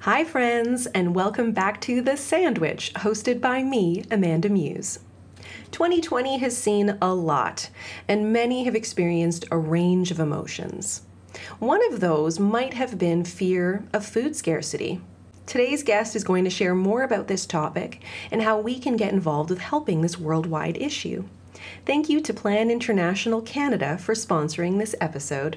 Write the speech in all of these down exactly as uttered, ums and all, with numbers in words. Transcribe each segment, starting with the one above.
Hi, friends, and welcome back to The Sandwich, hosted by me, Amanda Muse. twenty twenty has seen a lot, and many have experienced a range of emotions. One of those might have been fear of food scarcity. Today's guest is going to share more about this topic and how we can get involved with helping this worldwide issue. Thank you to Plan International Canada for sponsoring this episode.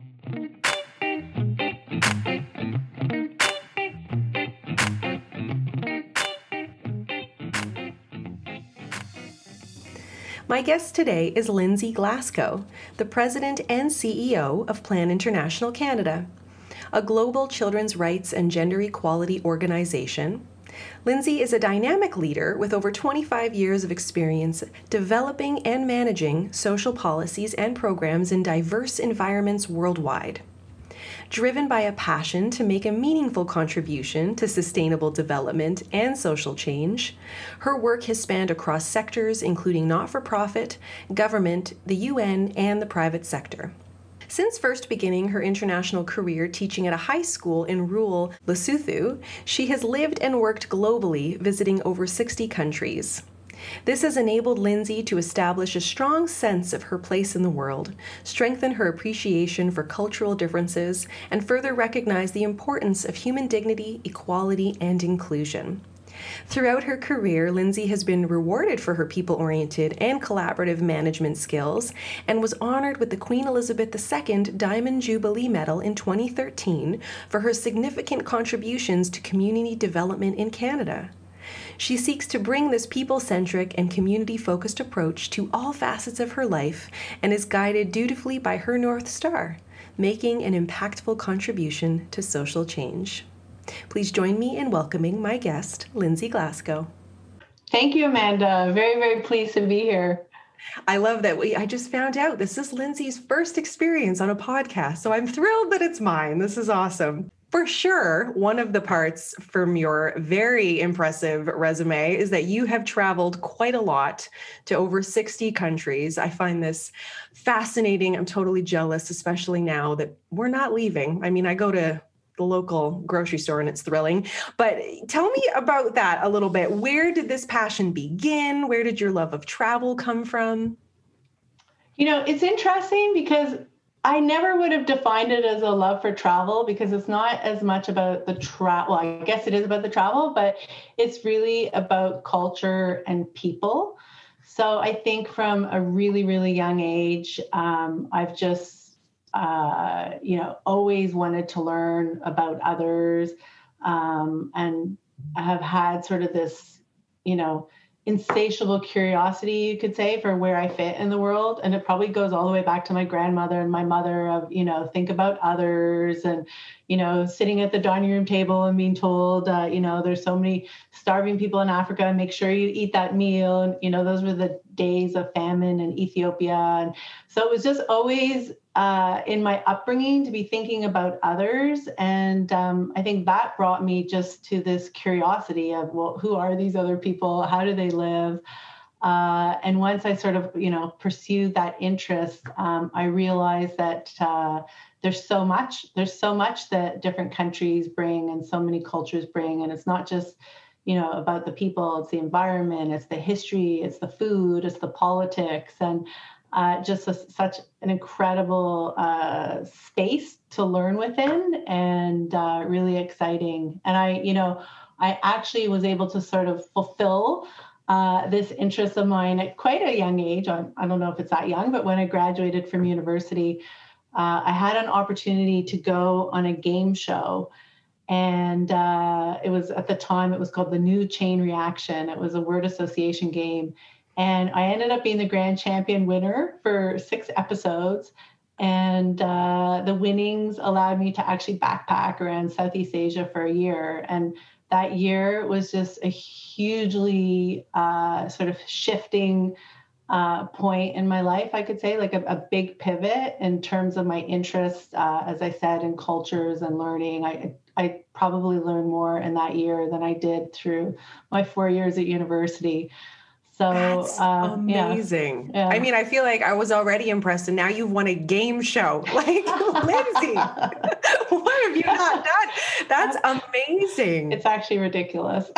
My guest today is Lindsay Glasgow, the President and C E O of Plan International Canada, a global children's rights and gender equality organization. Lindsay is a dynamic leader with over twenty-five years of experience developing and managing social policies and programs in diverse environments worldwide. Driven by a passion to make a meaningful contribution to sustainable development and social change, her work has spanned across sectors including not-for-profit, government, the U N, and the private sector. Since first beginning her international career teaching at a high school in rural Lesotho, she has lived and worked globally, visiting over sixty countries. This has enabled Lindsay to establish a strong sense of her place in the world, strengthen her appreciation for cultural differences, and further recognize the importance of human dignity, equality, and inclusion. Throughout her career, Lindsay has been rewarded for her people-oriented and collaborative management skills and was honored with the Queen Elizabeth the Second Diamond Jubilee Medal in twenty thirteen for her significant contributions to community development in Canada. She seeks to bring this people-centric and community-focused approach to all facets of her life and is guided dutifully by her North Star, making an impactful contribution to social change. Please join me in welcoming my guest, Lindsay Glasgow. Thank you, Amanda. Very, very pleased to be here. I love that. We, I just found out this is Lindsay's first experience on a podcast, so I'm thrilled that it's mine. This is awesome. For sure, one of the parts from your very impressive resume is that you have traveled quite a lot to over sixty countries. I find this fascinating. I'm totally jealous, especially now that we're not leaving. I mean, I go to the local grocery store and it's thrilling. But tell me about that a little bit. Where did this passion begin? Where did your love of travel come from? You know, it's interesting because I never would have defined it as a love for travel because it's not as much about the travel. Well, I guess it is about the travel, but it's really about culture and people. So I think from a really, really young age, um, I've just, uh, you know, always wanted to learn about others. Um, and I have had sort of this, you know, insatiable curiosity, you could say, for where I fit in the world. And it probably goes all the way back to my grandmother and my mother of, you know, think about others and, you know, sitting at the dining room table and being told, uh, you know, there's so many starving people in Africa and make sure you eat that meal. And, you know, those were the days of famine in Ethiopia. And so it was just always uh, in my upbringing to be thinking about others. And um, I think that brought me just to this curiosity of, well, who are these other people? How do they live? Uh, and once I sort of, you know, pursued that interest, um, I realized that uh, there's so much, there's so much that different countries bring and so many cultures bring. And it's not just, you know, about the people, it's the environment, it's the history, it's the food, it's the politics, and uh, just a, such an incredible uh, space to learn within and uh, really exciting. And I, you know, I actually was able to sort of fulfill Uh, this interest of mine at quite a young age. I, I don't know if it's that young, but when I graduated from university, uh, I had an opportunity to go on a game show. And uh, it was at the time, it was called the New Chain Reaction. It was a word association game. And I ended up being the grand champion winner for six episodes. And uh, the winnings allowed me to actually backpack around Southeast Asia for a year. And that year was just a hugely uh, sort of shifting uh, point in my life, I could say, like a, a big pivot in terms of my interest, uh, as I said, in cultures and learning. I, I probably learned more in that year than I did through my four years at university. So, That's uh, yeah, amazing. I yeah. mean, I feel like I was already impressed, and now you've won a game show. Like, Lindsay, what have you not done? That's amazing. It's actually ridiculous.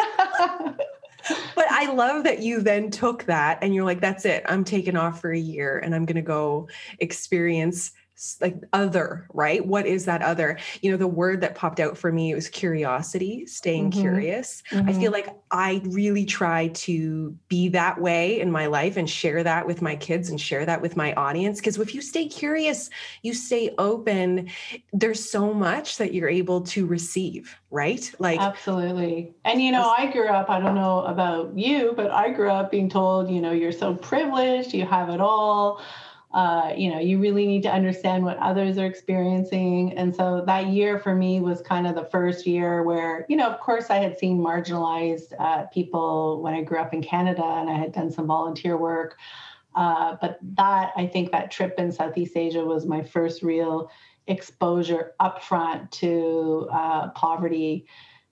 But I love that you then took that and you're like, that's it. I'm taking off for a year and I'm going to go experience like other, right? What is that other? You know, the word that popped out for me was curiosity, staying Mm-hmm. curious. Mm-hmm. I feel like I really try to be that way in my life and share that with my kids and share that with my audience. Because if you stay curious, you stay open, there's so much that you're able to receive, right? Like, absolutely. And, you know, I grew up, I don't know about you, but I grew up being told, you know, you're so privileged, you have it all. Uh, you know, you really need to understand what others are experiencing. And so that year for me was kind of the first year where, you know, of course I had seen marginalized uh, people when I grew up in Canada and I had done some volunteer work. Uh, but that, I think that trip in Southeast Asia was my first real exposure upfront to uh, poverty.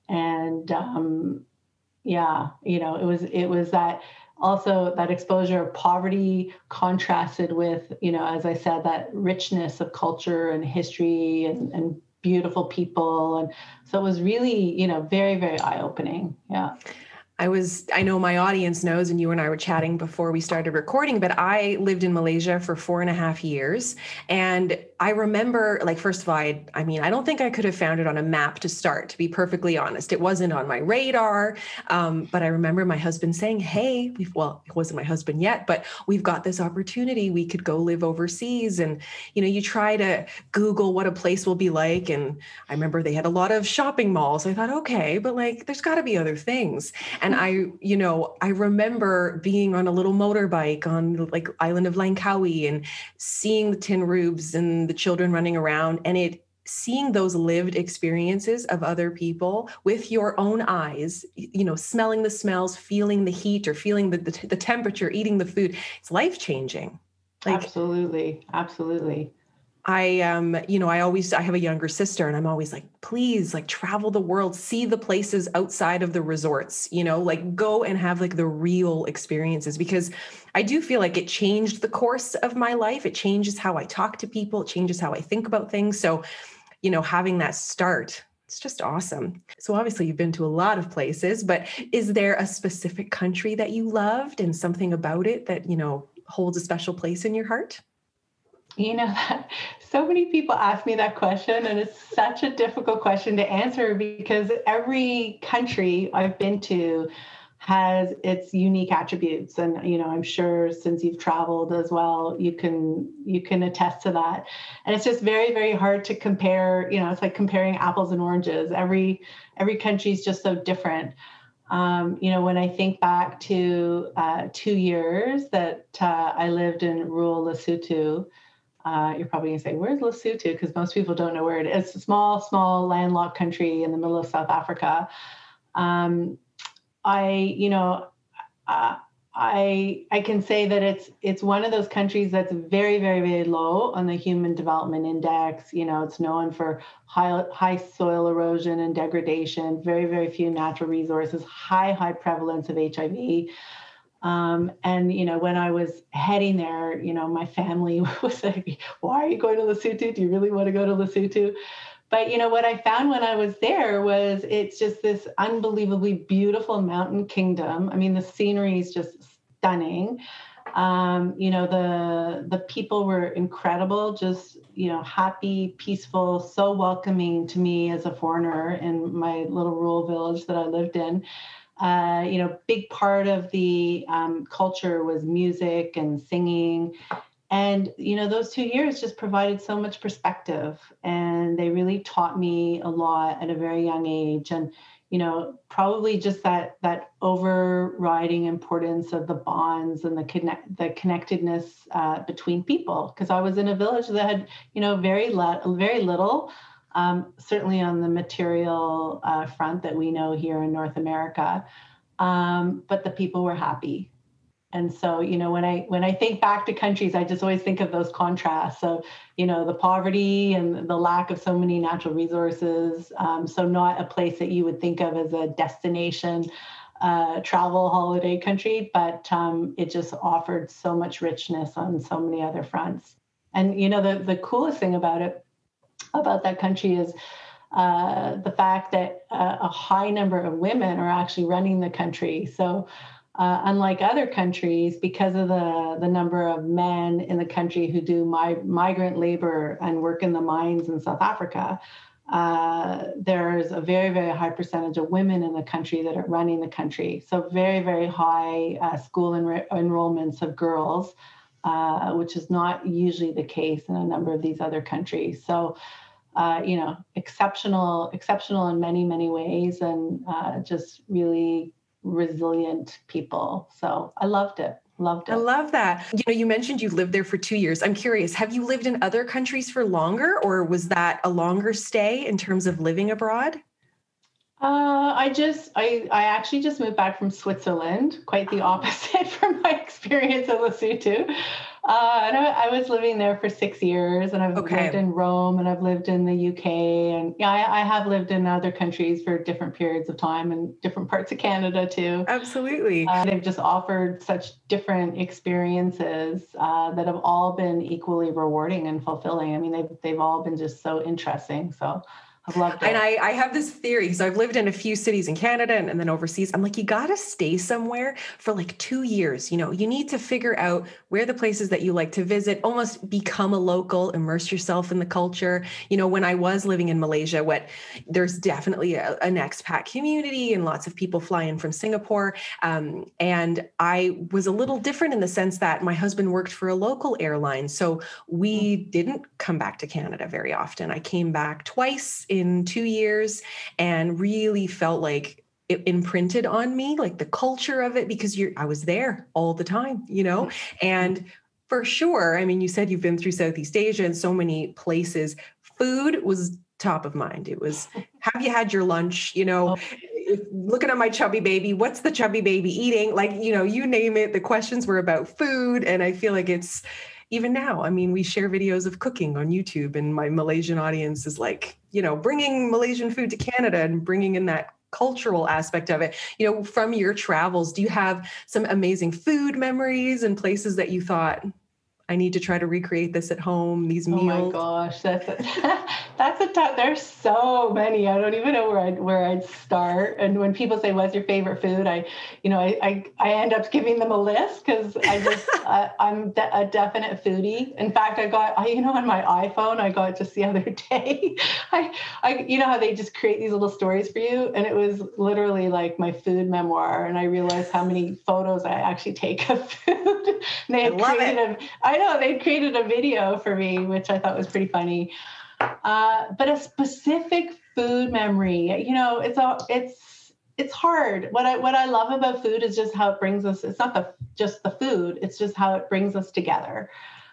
And um, yeah, you know, it was, it was that also that exposure of poverty contrasted with, you know, as I said, that richness of culture and history and, and beautiful people. And so it was really, you know, very, very eye-opening. Yeah. I was, I know my audience knows, and you and I were chatting before we started recording, but I lived in Malaysia for four and a half years. And I remember, like, first of all, I, I mean, I don't think I could have found it on a map to start, to be perfectly honest. It wasn't on my radar. Um, but I remember my husband saying, hey, we've, well, it wasn't my husband yet, but we've got this opportunity. We could go live overseas. And, you know, you try to Google what a place will be like. And I remember they had a lot of shopping malls. I thought, okay, but like, there's got to be other things. And I, you know, I remember being on a little motorbike on like island of Langkawi and seeing the tin roofs and the children running around, and it seeing those lived experiences of other people with your own eyes, you know, smelling the smells, feeling the heat or feeling the, the, the temperature, eating the food. It's life-changing. Like, absolutely. Absolutely. I, um, you know, I always, I have a younger sister and I'm always like, please, like travel the world, see the places outside of the resorts, you know, like go and have like the real experiences, because I do feel like it changed the course of my life. It changes how I talk to people. It changes how I think about things. So, you know, having that start, it's just awesome. So obviously you've been to a lot of places, but is there a specific country that you loved and something about it that, you know, holds a special place in your heart? You know, so many people ask me that question, and it's such a difficult question to answer because every country I've been to has its unique attributes. And, you know, I'm sure since you've traveled as well, you can, you can attest to that. And it's just very, very hard to compare, you know, it's like comparing apples and oranges. Every, every country is just so different. Um, you know, when I think back to uh, two years that uh, I lived in rural Lesotho, Uh, you're probably going to say, where's Lesotho? Because most people don't know where it is. It's a small, small landlocked country in the middle of South Africa. Um, I, you know, uh, I I can say that it's it's one of those countries that's very, very, very low on the Human Development Index. You know, it's known for high high soil erosion and degradation, very, very few natural resources, high, high prevalence of H I V. Um, and, you know, when I was heading there, you know, my family was like, why are you going to Lesotho? Do you really want to go to Lesotho? But, you know, what I found when I was there was it's just this unbelievably beautiful mountain kingdom. I mean, the scenery is just stunning. Um, you know, the the people were incredible, just, you know, happy, peaceful, so welcoming to me as a foreigner in my little rural village that I lived in. Uh, you know, big part of the um, culture was music and singing. And, you know, those two years just provided so much perspective, and they really taught me a lot at a very young age. And, you know, probably just that that overriding importance of the bonds and the connect the connectedness uh, between people. Because I was in a village that had, you know, very le- very little. Um, certainly on the material uh, front that we know here in North America, um, but the people were happy. And so, you know, when I when I think back to countries, I just always think of those contrasts of, you know, the poverty and the lack of so many natural resources. Um, so not a place that you would think of as a destination uh, travel holiday country, but um, it just offered so much richness on so many other fronts. And, you know, the, the coolest thing about it, about that country is uh, the fact that uh, a high number of women are actually running the country. So uh, unlike other countries, because of the, the number of men in the country who do mi- migrant labor and work in the mines in South Africa, uh, there's a very, very high percentage of women in the country that are running the country. So very, very high uh, school enro- enrollments of girls, uh, which is not usually the case in a number of these other countries. So, uh, you know, exceptional, exceptional in many, many ways, and uh, just really resilient people. So I loved it. Loved it. I love that. You know, you mentioned you lived there for two years. I'm curious, have you lived in other countries for longer, or was that a longer stay in terms of living abroad? Uh, I just, I, I actually just moved back from Switzerland, quite the opposite from my experience at Lesotho. Uh, and I, I was living there for six years, and I've Okay. lived in Rome, and I've lived in the U K, and yeah, I, I have lived in other countries for different periods of time and different parts of Canada too. Absolutely. Uh, they've just offered such different experiences uh, that have all been equally rewarding and fulfilling. I mean, they've they've all been just so interesting. So I've loved it. And I, I have this theory. So I've lived in a few cities in Canada and, and then overseas. I'm like, you got to stay somewhere for like two years. You know, you need to figure out where the places that you like to visit, almost become a local, immerse yourself in the culture. You know, when I was living in Malaysia, what there's definitely a, an expat community and lots of people fly in from Singapore. Um, and I was a little different in the sense that my husband worked for a local airline. So we didn't come back to Canada very often. I came back twice in two years and really felt like it imprinted on me, like the culture of it, because you're, I was there all the time, you know, and for sure. I mean, you said you've been through Southeast Asia and so many places. Food was top of mind. It was, have you had your lunch? You know, if, looking at my chubby baby, what's the chubby baby eating? Like, you know, you name it. The questions were about food. And I feel like it's, even now, I mean, we share videos of cooking on YouTube, and my Malaysian audience is like, you know, bringing Malaysian food to Canada and bringing in that cultural aspect of it. You know, from your travels, do you have some amazing food memories and places that you thought, I need to try to recreate this at home, these meals? Oh my gosh, that's a, that's a tough. There's so many. I don't even know where I'd where I'd start. And when people say, "What's your favorite food?" I, you know, I I, I end up giving them a list because I just uh, I'm de- a definite foodie. In fact, I got I you know on my iPhone I got just the other day. I I you know how they just create these little stories for you, and it was literally like my food memoir. And I realized how many photos I actually take of food. They had I love created it. a I know they created a video for me, which I thought was pretty funny. Uh, but a specific food memory, you know, it's a, it's it's hard. What I what I love about food is just how it brings us. It's not the just the food; it's just how it brings us together,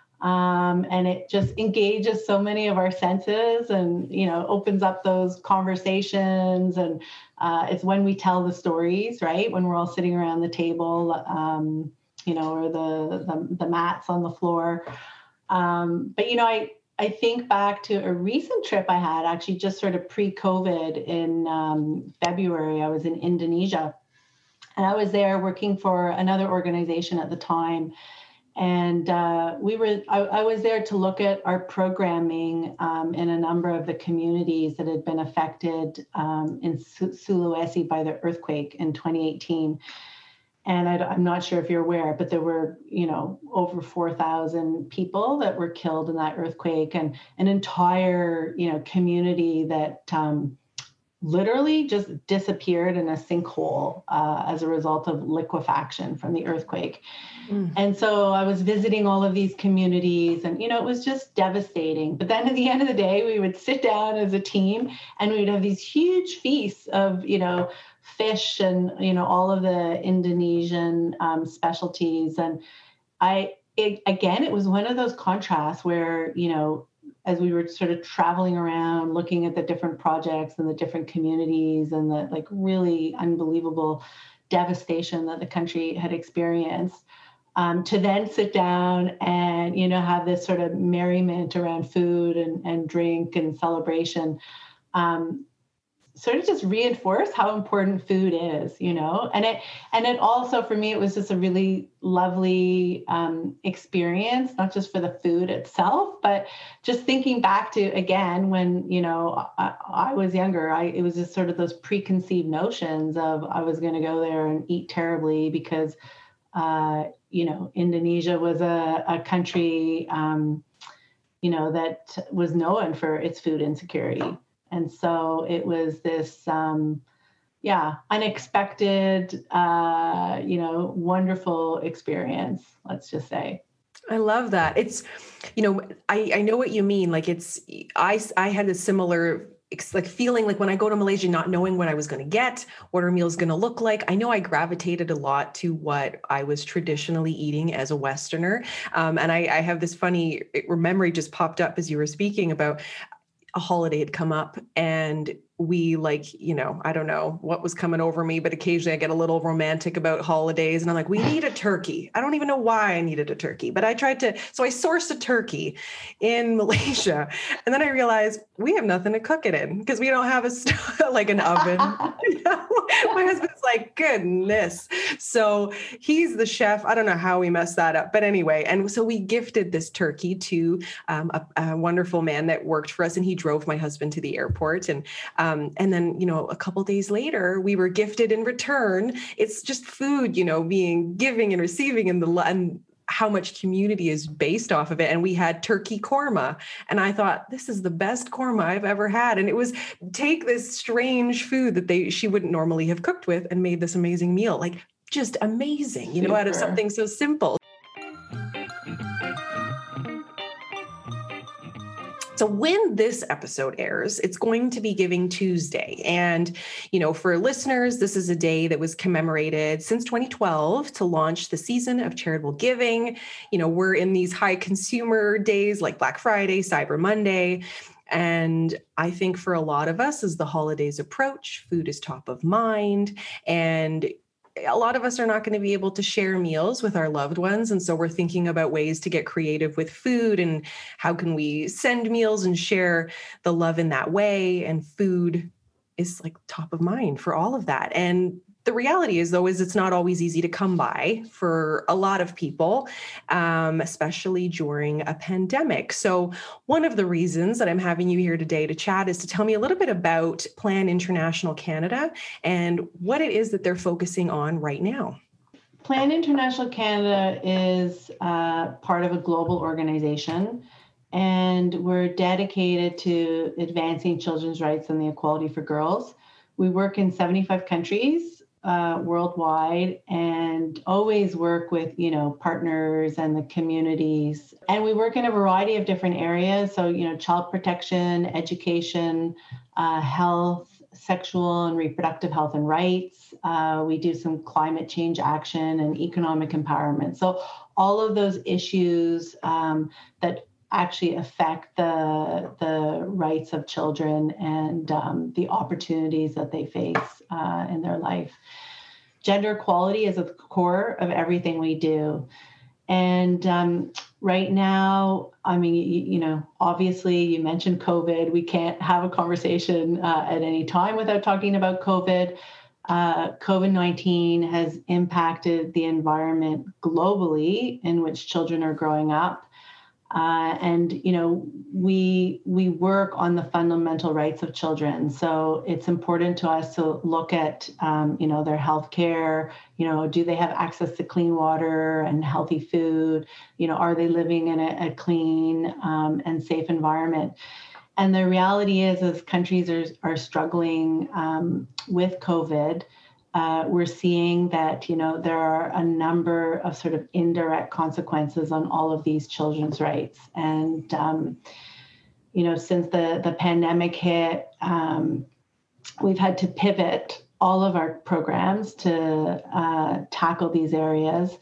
um, and it just engages so many of our senses, and you know, opens up those conversations. And uh, it's when we tell the stories, right? When we're all sitting around the table. Um, you know, or the, the, the mats on the floor. Um, but, you know, I, I think back to a recent trip I had actually just sort of pre-COVID in um, February. I was in Indonesia, and I was there working for another organization at the time. And uh, we were, I, I was there to look at our programming um, in a number of the communities that had been affected um, in Su- Sulawesi by the earthquake in twenty eighteen. And I, I'm not sure if you're aware, but there were, you know, over four thousand people that were killed in that earthquake, and an entire, you know, community that um, literally just disappeared in a sinkhole uh, as a result of liquefaction from the earthquake. Mm. And so I was visiting all of these communities, and, you know, it was just devastating. But then at the end of the day, we would sit down as a team, and we'd have these huge feasts of, you know, fish and, you know, all of the Indonesian um, specialties. And I, it, again, it was one of those contrasts where, you know, as we were sort of traveling around, looking at the different projects and the different communities and the like really unbelievable devastation that the country had experienced, um, to then sit down and, you know, have this sort of merriment around food and, and drink and celebration. Um, sort of just reinforce how important food is, you know, and it, and it also, for me, it was just a really lovely um, experience, not just for the food itself, but just thinking back to, again, when, you know, I, I was younger, I, it was just sort of those preconceived notions of I was going to go there and eat terribly because, uh, you know, Indonesia was a, a country, um, you know, that was known for its food insecurity. And so it was this, um, yeah, unexpected, uh, you know, wonderful experience, let's just say. I love that. It's, you know, I, I know what you mean. Like it's, I, I had a similar like feeling like when I go to Malaysia, not knowing what I was going to get, what our meal's going to look like. I know I gravitated a lot to what I was traditionally eating as a Westerner. Um, and I, I have this funny memory just popped up as you were speaking about a holiday had come up and we like, you know, I don't know what was coming over me, but occasionally I get a little romantic about holidays and I'm like, we need a turkey. I don't even know why I needed a turkey, but I tried to, so I sourced a turkey in Malaysia. And then I realized we have nothing to cook it in because we don't have a, st- like an oven. You know? My husband's like, goodness. So he's the chef. I don't know how we messed that up, but anyway. And so we gifted this turkey to um, a, a wonderful man that worked for us and he drove my husband to the airport. And Um, and then, you know, a couple of days later, we were gifted in return. It's just food, you know, being giving and receiving and the and how much community is based off of it. And we had turkey korma. And I thought, this is the best korma I've ever had. And it was take this strange food that they she wouldn't normally have cooked with and made this amazing meal. Like just amazing, you know, out of something so simple. So when this episode airs, it's going to be Giving Tuesday. And, you know, for listeners, this is a day that was commemorated since twenty twelve to launch the season of charitable giving. You know, we're in these high consumer days like Black Friday, Cyber Monday. And I think for a lot of us, as the holidays approach, food is top of mind. And a lot of us are not going to be able to share meals with our loved ones. And so we're thinking about ways to get creative with food and how can we send meals and share the love in that way. And food is like top of mind for all of that. And the reality is, though, is it's not always easy to come by for a lot of people, um, especially during a pandemic. So one of the reasons that I'm having you here today to chat is to tell me a little bit about Plan International Canada and what it is that they're focusing on right now. Plan International Canada is uh, part of a global organization, and we're dedicated to advancing children's rights and the equality for girls. We work in seventy-five countries. Uh, worldwide and always work with, you know, partners and the communities. And we work in a variety of different areas. So, you know, child protection, education, uh, health, sexual and reproductive health and rights. Uh, we do some climate change action and economic empowerment. So all of those issues um, that actually affect the the rights of children and um, the opportunities that they face uh, in their life. Gender equality is at the core of everything we do. And um, right now, I mean, you, you know, obviously you mentioned COVID. We can't have a conversation uh, at any time without talking about COVID. Uh, COVID nineteen has impacted the environment globally in which children are growing up. Uh, and, you know, we we work on the fundamental rights of children. So it's important to us to look at, um, you know, their health care. You know, do they have access to clean water and healthy food? You know, are they living in a, a clean um, and safe environment? And the reality is, as countries are, are struggling um, with COVID, Uh, we're seeing that, you know, there are a number of sort of indirect consequences on all of these children's rights. And, um, you know, since the, the pandemic hit, um, we've had to pivot all of our programs to uh, tackle these areas.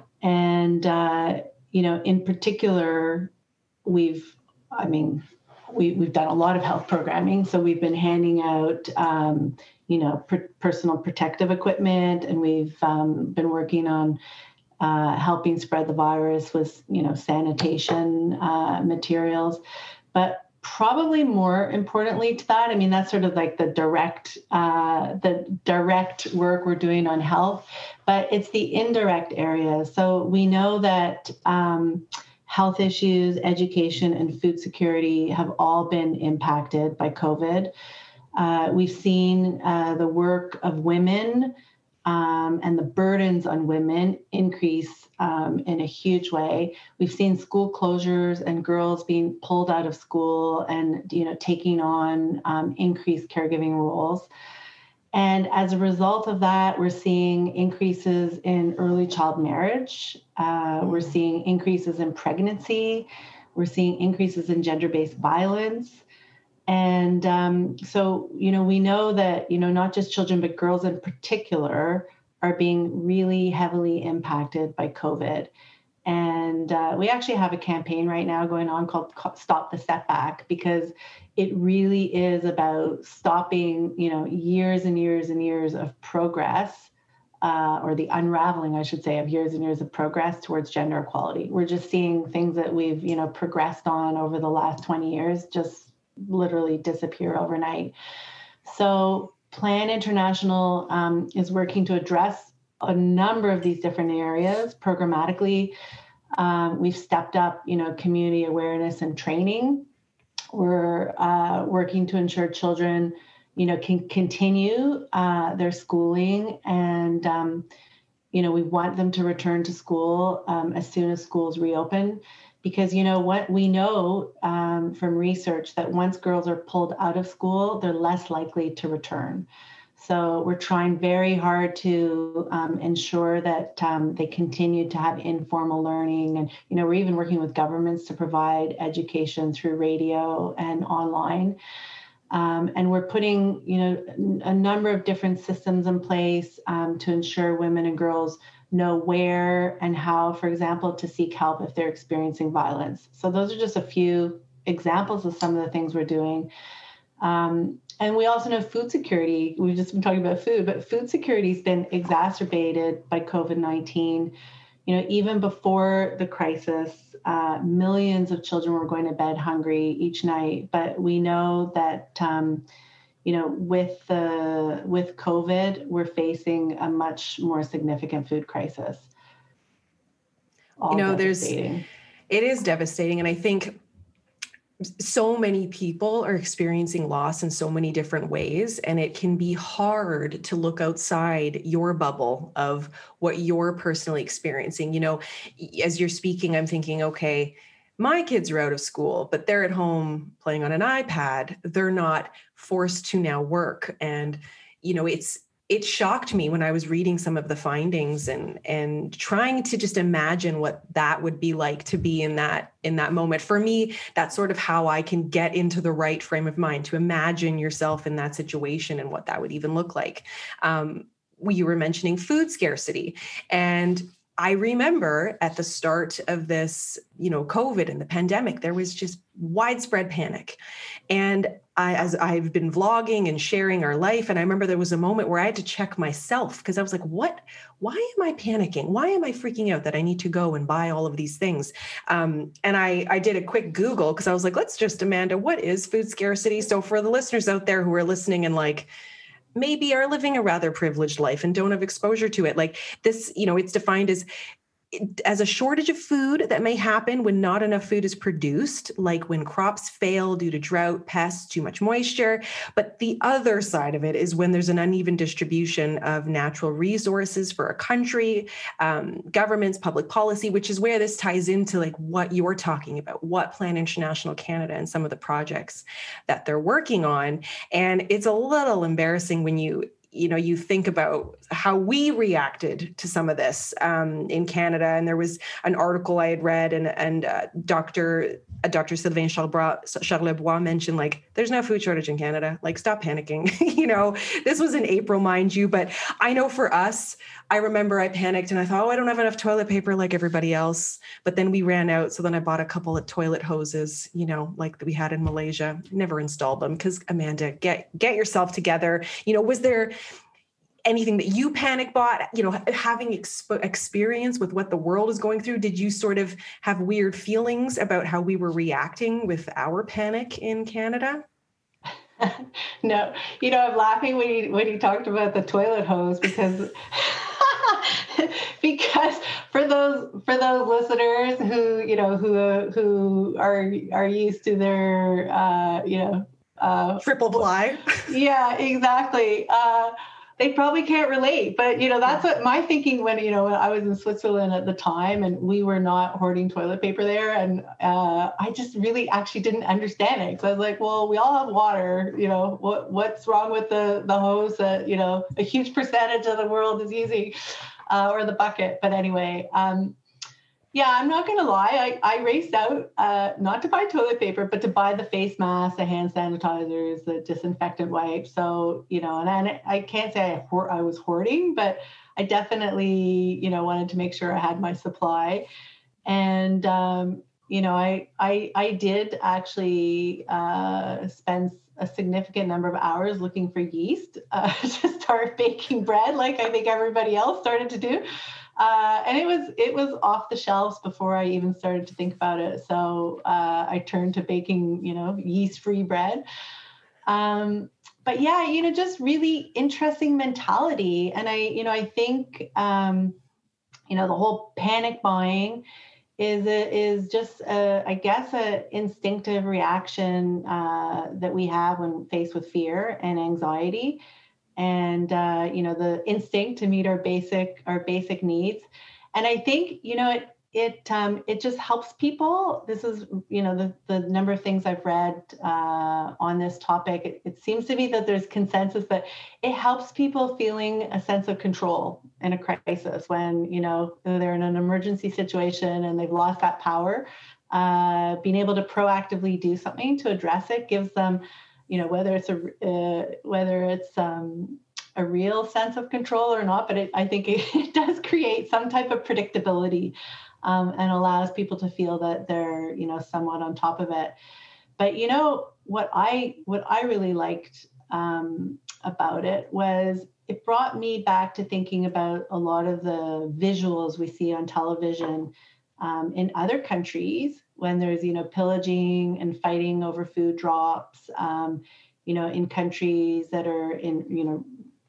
And, uh, you know, in particular, we've, I mean, we, we've done a lot of health programming. So we've been handing out, um, you know, per- personal protective equipment, and we've um, been working on uh, helping spread the virus with, you know, sanitation uh, materials. But probably more importantly to that, I mean, that's sort of like the direct, uh, the direct work we're doing on health, but it's the indirect areas. So we know that um, health issues, education, and food security have all been impacted by COVID. Uh, we've seen uh, the work of women um, and the burdens on women increase um, in a huge way. We've seen school closures and girls being pulled out of school and, you know, taking on um, increased caregiving roles. And as a result of that, we're seeing increases in early child marriage. Uh, we're seeing increases in pregnancy. We're seeing increases in gender-based violence. And um, so, you know, we know that, you know, not just children, but girls in particular are being really heavily impacted by COVID. And uh, we actually have a campaign right now going on called Stop the Setback, because it really is about stopping, you know, years and years and years of progress, uh, or the unraveling, I should say, of years and years of progress towards gender equality. We're just seeing things that we've, you know, progressed on over the last twenty years just literally disappear overnight. So Plan International um, is working to address a number of these different areas programmatically. Um, we've stepped up, you know, community awareness and training. We're uh, working to ensure children, you know, can continue uh, their schooling, and um, you know, we want them to return to school um, as soon as schools reopen. Because, you know, what we know um, from research that once girls are pulled out of school, they're less likely to return. So we're trying very hard to um, ensure that um, they continue to have informal learning. And, you know, we're even working with governments to provide education through radio and online. Um, and we're putting, you know, a number of different systems in place um, to ensure women and girls know where and how, for example, to seek help if they're experiencing violence. So those are just a few examples of some of the things we're doing. Um, and we also know food security. We've just been talking about food, but food security has been exacerbated by COVID nineteen. You know, even before the crisis, uh, millions of children were going to bed hungry each night. But we know that um, you know, with the with COVID, we're facing a much more significant food crisis. All you know, there's it is devastating, and I think so many people are experiencing loss in so many different ways, and it can be hard to look outside your bubble of what you're personally experiencing. You know, as you're speaking, I'm thinking, okay, my kids are out of school, but they're at home playing on an iPad. They're not forced to now work. And, you know, it's, it shocked me when I was reading some of the findings and, and trying to just imagine what that would be like to be in that, in that moment. For me, that's sort of how I can get into the right frame of mind to imagine yourself in that situation and what that would even look like. Um, we were mentioning food scarcity, and I remember at the start of this, you know, COVID and the pandemic, there was just widespread panic. And I, as I've been vlogging and sharing our life, and I remember there was a moment where I had to check myself because I was like, what, why am I panicking? Why am I freaking out that I need to go and buy all of these things? Um, and I, I did a quick Google because I was like, let's just, Amanda, what is food scarcity? So for the listeners out there who are listening and like, maybe are living a rather privileged life and don't have exposure to it. Like this, you know, it's defined as as a shortage of food that may happen when not enough food is produced, like when crops fail due to drought, pests, too much moisture. But the other side of it is when there's an uneven distribution of natural resources for a country, um, governments, public policy, which is where this ties into like what you're talking about, what Plan International Canada and some of the projects that they're working on. And it's a little embarrassing when you you know, you think about how we reacted to some of this um, in Canada. And there was an article I had read, and and uh, Doctor uh, Doctor Sylvain Charlebois mentioned, like, there's no food shortage in Canada. Like, stop panicking. You know, this was in April, mind you. But I know for us, I remember I panicked and I thought, oh, I don't have enough toilet paper like everybody else. But then we ran out. So then I bought a couple of toilet hoses, you know, like we had in Malaysia. Never installed them because, Amanda, get get yourself together. You know, was there anything that you panic bought, you know, having exp- experience with what the world is going through? Did you sort of have weird feelings about how we were reacting with our panic in Canada? No, you know, I'm laughing when he when he talked about the toilet hose because because for those for those listeners who you know who uh, who are are used to their uh, you know uh, triple ply. Yeah, exactly. Uh, they probably can't relate, but you know that's what my thinking when you know when I was in Switzerland at the time, and we were not hoarding toilet paper there, and uh, I just really actually didn't understand it. So I was like, well, we all have water, you know, what what's wrong with the the hose that you know a huge percentage of the world is using, uh, or the bucket. But anyway. Um, Yeah, I'm not going to lie. I, I raced out uh, not to buy toilet paper, but to buy the face masks, the hand sanitizers, the disinfectant wipes. So, you know, and I, I can't say I, hoard, I was hoarding, but I definitely, you know, wanted to make sure I had my supply. And, um, you know, I, I, I did actually uh, spend a significant number of hours looking for yeast uh, to start baking bread, like I think everybody else started to do. Uh, and it was it was off the shelves before I even started to think about it. So uh, I turned to baking, you know, yeast-free bread. Um, but yeah, you know, just really interesting mentality. And I, you know, I think, um, you know, the whole panic buying is a, is just a, I guess a instinctive reaction uh, that we have when faced with fear and anxiety. And uh, you know the instinct to meet our basic our basic needs, and I think you know it it um, it just helps people. This is you know the the number of things I've read uh, on this topic. It, it seems to be that there's consensus that it helps people feeling a sense of control in a crisis when you know they're in an emergency situation and they've lost that power. Uh, being able to proactively do something to address it gives them you know, whether it's a uh, whether it's um, a real sense of control or not, but it, I think it, it does create some type of predictability um, and allows people to feel that they're, you know, somewhat on top of it. But you know what I what I really liked um, about it was it brought me back to thinking about a lot of the visuals we see on television um, in other countries when there's, you know, pillaging and fighting over food drops, um, you know, in countries that are in, you know,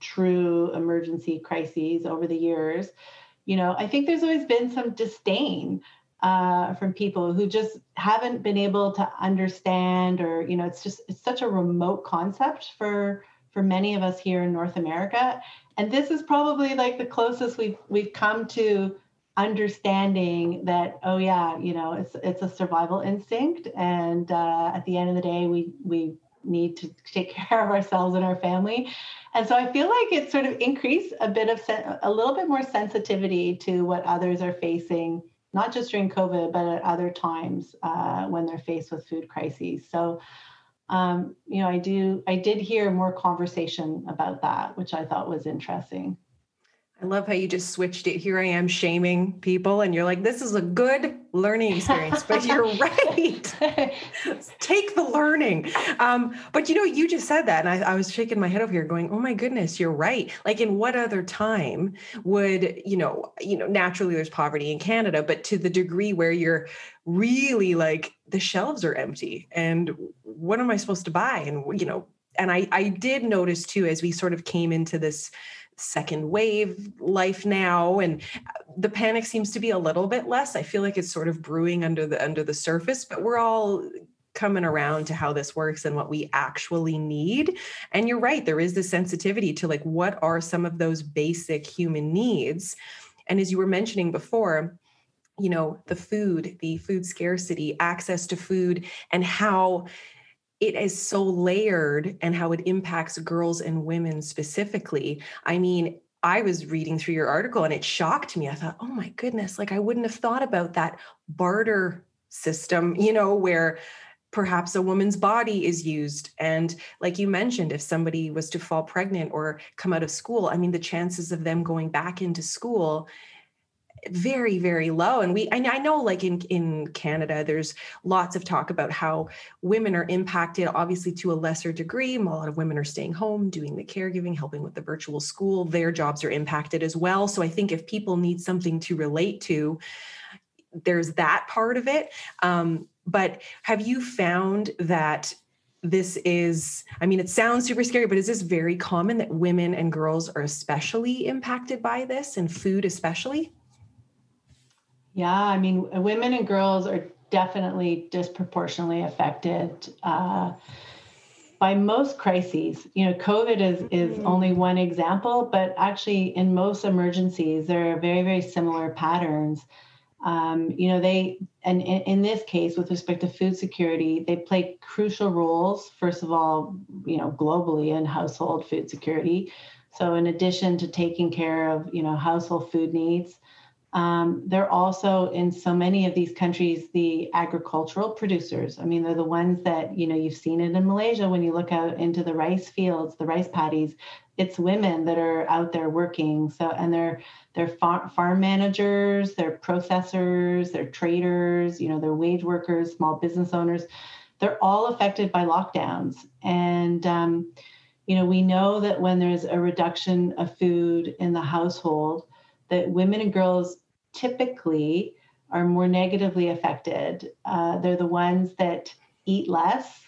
true emergency crises over the years. You know, I think there's always been some disdain uh, from people who just haven't been able to understand, or, you know, it's just, it's such a remote concept for, for many of us here in North America. And this is probably like the closest we've, we've come to understanding that, oh yeah, you know, it's it's a survival instinct, and uh, at the end of the day, we we need to take care of ourselves and our family, and so I feel like it sort of increased a bit of sen- a little bit more sensitivity to what others are facing, not just during COVID, but at other times uh, when they're faced with food crises. So, um, you know, I do I did hear more conversation about that, which I thought was interesting. I love how you just switched it. Here I am shaming people, and you're like, this is a good learning experience, but you're right. Take the learning. Um, but you know, you just said that, and I, I was shaking my head over here going, oh my goodness, you're right. Like in what other time would, you know, you know, naturally there's poverty in Canada, but to the degree where you're really like the shelves are empty and what am I supposed to buy? And, you know, and I, I did notice too, as we sort of came into this second wave life now, and the panic seems to be a little bit less. I feel like it's sort of brewing under the under the surface, but we're all coming around to how this works and what we actually need. And you're right, there is this sensitivity to like, what are some of those basic human needs? And as you were mentioning before, you know, the food, the food scarcity, access to food, and how it is so layered and how it impacts girls and women specifically. I mean, I was reading through your article and it shocked me. I thought, oh my goodness, like I wouldn't have thought about that barter system, you know, where perhaps a woman's body is used. And like you mentioned, if somebody was to fall pregnant or come out of school, I mean, the chances of them going back into school very, very low. And we, I I know like in, in Canada, there's lots of talk about how women are impacted, obviously to a lesser degree. A lot of women are staying home, doing the caregiving, helping with the virtual school. Their jobs are impacted as well. So I think if people need something to relate to, there's that part of it. Um, but have you found that this is, I mean, it sounds super scary, but is this very common that women and girls are especially impacted by this, and food especially? Yeah, I mean, women and girls are definitely disproportionately affected uh, by most crises. You know, COVID is is only one example, but actually, in most emergencies, there are very, very similar patterns. Um, you know, they, and in, in this case, with respect to food security, they play crucial roles, first of all, you know, globally in household food security. So in addition to taking care of, you know, household food needs, um, they're also in so many of these countries, the agricultural producers. I mean, they're the ones that, you know, you've seen it in Malaysia when you look out into the rice fields, the rice paddies, it's women that are out there working. So, and they're, they're far, farm managers, they're processors, they're traders, you know, they're wage workers, small business owners. They're all affected by lockdowns. And, um, you know, we know that when there's a reduction of food in the household, that women and girls typically are more negatively affected. Uh, they're the ones that eat less.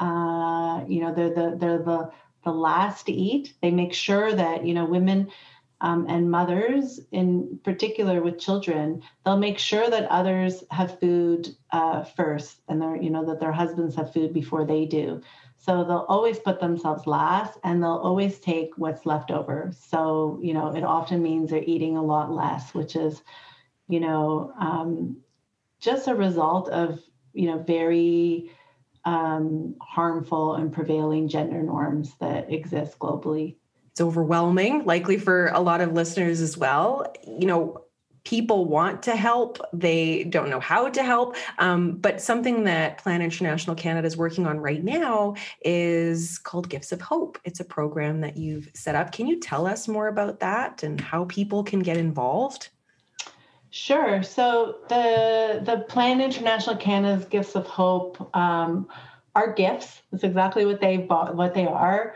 Uh, you know, they're the they're the the last to eat. They make sure that, you know, women um, and mothers, in particular with children, they'll make sure that others have food uh, first, and they're, you know, that their husbands have food before they do. So they'll always put themselves last, and they'll always take what's left over. So, you know, it often means they're eating a lot less, which is, you know, um, just a result of, you know, very um, harmful and prevailing gender norms that exist globally. It's overwhelming, likely for a lot of listeners as well. You know, people want to help. They don't know how to help. Um, but something that Plan International Canada is working on right now is called Gifts of Hope. It's a program that you've set up. Can you tell us more about that and how people can get involved? Sure. So the the Plan International Canada's Gifts of Hope um, are gifts. That's exactly what they bought, what they are.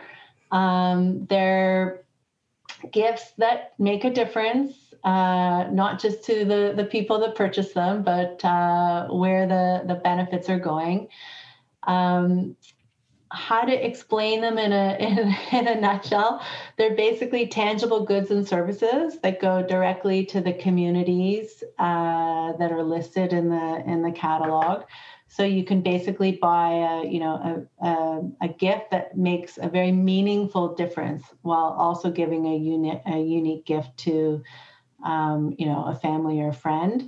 Um, they're gifts that make a difference. Uh, not just to the, the people that purchase them, but uh, where the, the benefits are going. Um, how to explain them in a, in, in a nutshell, they're basically tangible goods and services that go directly to the communities uh, that are listed in the in the catalog. So you can basically buy a, you know, a, a, a gift that makes a very meaningful difference while also giving a, uni- a unique gift to Um, you know, a family or a friend.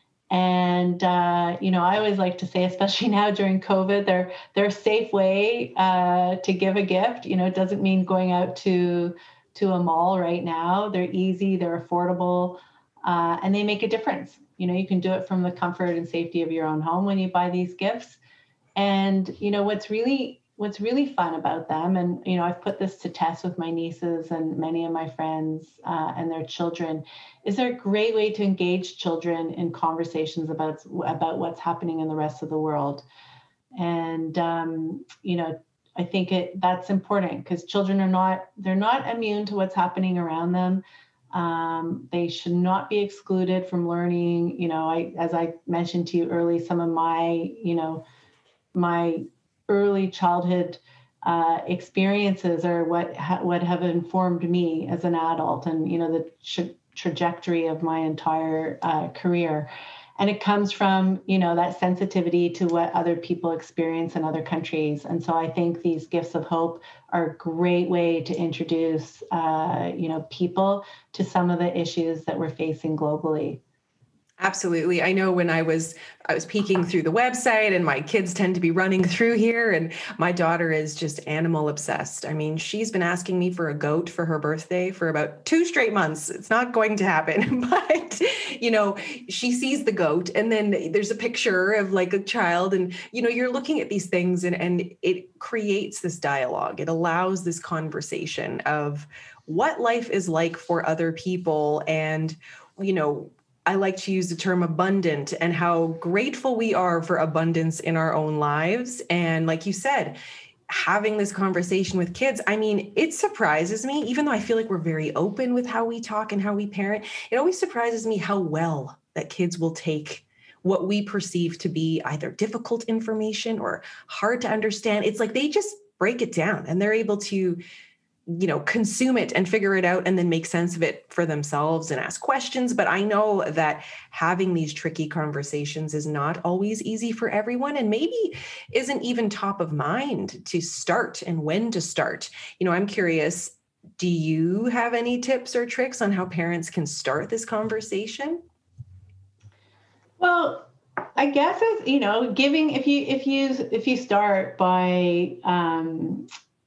And, uh, you know, I always like to say, especially now during COVID, they're, they're a safe way uh, to give a gift. You know, it doesn't mean going out to, to a mall right now. They're easy, they're affordable, uh, and they make a difference. You know, you can do it from the comfort and safety of your own home when you buy these gifts. And, you know, what's really what's really fun about them, and, you know, I've put this to test with my nieces and many of my friends uh, and their children, is they're a great way to engage children in conversations about, about what's happening in the rest of the world. And, um, you know, I think it that's important because children are not, they're not immune to what's happening around them. Um, they should not be excluded from learning. You know, I, as I mentioned to you early, some of my, you know, my early childhood uh, experiences are what ha- what have informed me as an adult, and, you know, the tra- trajectory of my entire uh, career. And it comes from, you know, that sensitivity to what other people experience in other countries. And so I think these Gifts of Hope are a great way to introduce, uh, you know, people to some of the issues that we're facing globally. Absolutely. I know when I was I was peeking through the website, and my kids tend to be running through here, and my daughter is just animal obsessed. I mean, she's been asking me for a goat for her birthday for about two straight months. It's not going to happen, but, you know, she sees the goat, and then there's a picture of like a child, and, you know, you're looking at these things, and, and it creates this dialogue. It allows this conversation of what life is like for other people, and, you know, I like to use the term abundant and how grateful we are for abundance in our own lives. And like you said, having this conversation with kids, I mean, it surprises me, even though I feel like we're very open with how we talk and how we parent, it always surprises me how well that kids will take what we perceive to be either difficult information or hard to understand. It's like they just break it down and they're able to, you know, consume it and figure it out and then make sense of it for themselves and ask questions. But I know that having these tricky conversations is not always easy for everyone and maybe isn't even top of mind to start and when to start. You know, I'm curious, do you have any tips or tricks on how parents can start this conversation? Well, I guess it's, you know, giving, if you, if you, if you start by, um,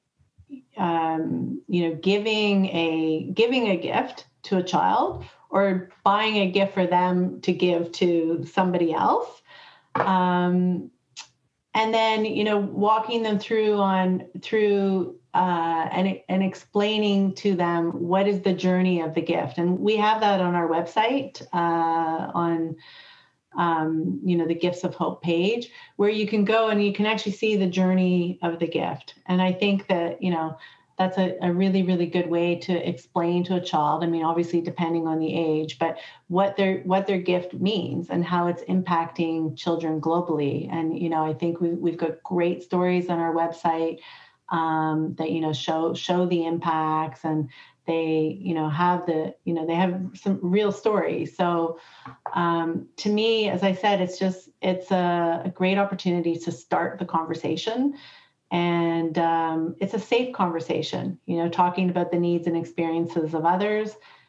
um, you know, giving a, giving a gift to a child or buying a gift for them to give to somebody else. Um, and then, you know, walking them through on, through, uh, and, and explaining to them what is the journey of the gift. And we have that on our website, uh, on, um, you know, the Gifts of Hope page, where you can go and you can actually see the journey of the gift. And I think that, you know, that's a, a really, really good way to explain to a child. I mean, obviously depending on the age, but what their, what their gift means and how it's impacting children globally. And, you know, I think we, we've got great stories on our website, um, that, you know, show, show the impacts, and they, you know, have the, you know, they have some real stories. So um, to me, as I said, it's just, it's a, a great opportunity to start the conversation. And um, it's a safe conversation, you know, talking about the needs and experiences of others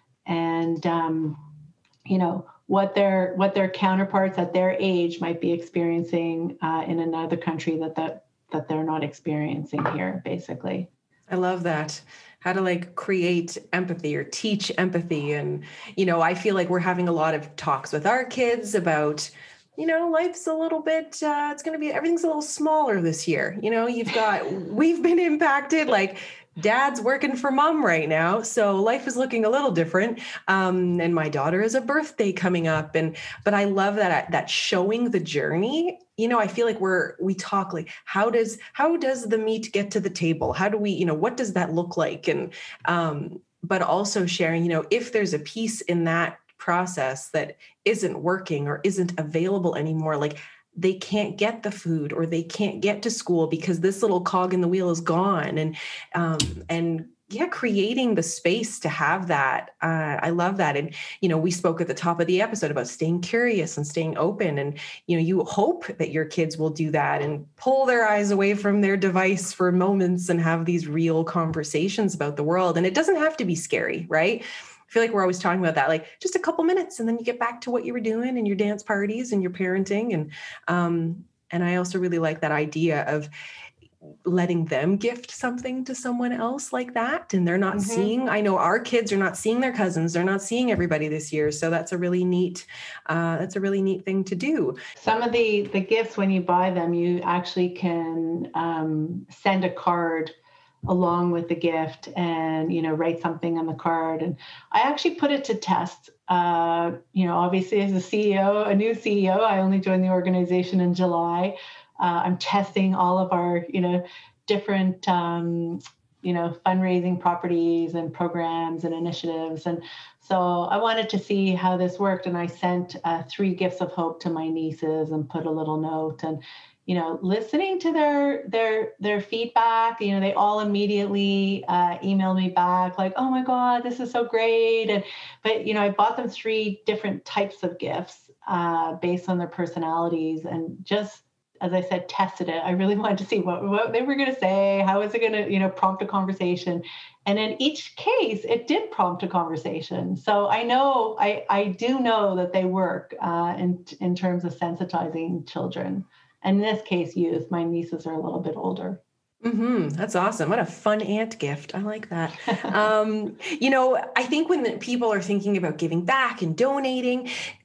and, um, you know, what their, what their counterparts at their age might be experiencing uh, in another country that, that, that they're not experiencing here, basically. I love that. How to like create empathy or teach empathy. And, you know, I feel like we're having a lot of talks with our kids about, you know, life's a little bit, uh, it's going to be, everything's a little smaller this year. You know, you've got, we've been impacted, like dad's working for mom right now. So life is looking a little different. Um, and my daughter has a birthday coming up. And, but I love that, that showing the journey. You know, I feel like we're, we talk like, how does, how does the meat get to the table? How do we, you know, what does that look like? And, um, but also sharing, you know, if there's a piece in that process that isn't working or isn't available anymore, like they can't get the food or they can't get to school because this little cog in the wheel is gone. And, um, and yeah, creating the space to have that. Uh, I love that. And, you know, we spoke at the top of the episode about staying curious and staying open. And, you know, you hope that your kids will do that and pull their eyes away from their device for moments and have these real conversations about the world. And it doesn't have to be scary, right? I feel like we're always talking about that, like just a couple minutes and then you get back to what you were doing and your dance parties and your parenting. And, um, and I also really like that idea of letting them gift something to someone else like that. And they're not mm-hmm. seeing, I know our kids are not seeing their cousins. They're not seeing everybody this year. So that's a really neat, uh, that's a really neat thing to do. Some of the, the gifts, when you buy them, you actually can um, send a card along with the gift and, you know, write something on the card. And I actually put it to test, uh, you know, obviously as a C E O, a new C E O, I only joined the organization in July. Uh, I'm testing all of our, you know, different, um, you know, fundraising properties and programs and initiatives. And so I wanted to see how this worked. And I sent uh, three gifts of hope to my nieces and put a little note and, you know, listening to their, their, their feedback, you know, they all immediately uh, emailed me back like, oh my God, this is so great. And, but, you know, I bought them three different types of gifts uh, based on their personalities and just, as I said, tested it. I really wanted to see what, what they were going to say. How is it going to, you know, prompt a conversation? And in each case, it did prompt a conversation. So I know, I, I do know that they work uh, in, in terms of sensitizing children. And in this case, youth. My nieces are a little bit older. Mm-hmm. That's awesome. What a fun aunt gift. I like that. um, you know, I think when the people are thinking about giving back and donating,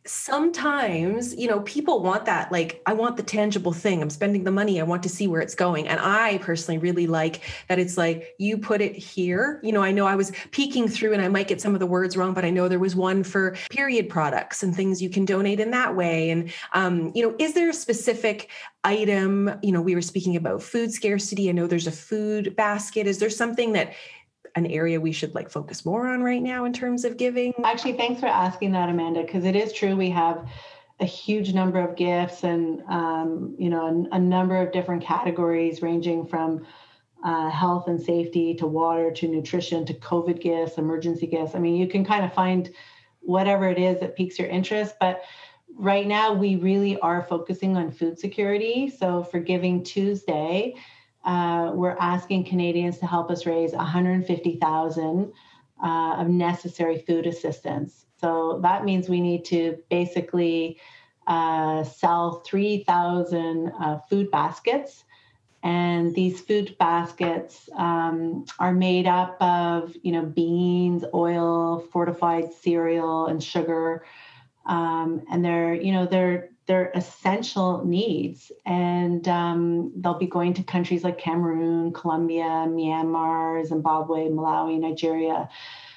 sometimes, you know, people want that. Like, I want the tangible thing. I'm spending the money. I want to see where it's going. And I personally really like that it's like, you put it here. You know, I know I was peeking through and I might get some of the words wrong, but I know there was one for period products and things you can donate in that way. And, um, you know, is there a specific item? You know, we were speaking about food scarcity. I know there's a food basket. Is there something that an area we should like focus more on right now in terms of giving? Actually, thanks for asking that, Amanda, because it is true. We have a huge number of gifts and, um, you know, a, a number of different categories ranging from uh, health and safety to water to nutrition to COVID gifts, emergency gifts. I mean, you can kind of find whatever it is that piques your interest. But right now, we really are focusing on food security. So for Giving Tuesday, Uh, we're asking Canadians to help us raise one hundred fifty thousand dollars uh, of necessary food assistance. So that means we need to basically uh, sell three thousand uh, food baskets. And these food baskets um, are made up of, you know, beans, oil, fortified cereal, and sugar. Um, and they're, you know, they're they're essential needs. And um, they'll be going to countries like Cameroon, Colombia, Myanmar, Zimbabwe, Malawi, Nigeria.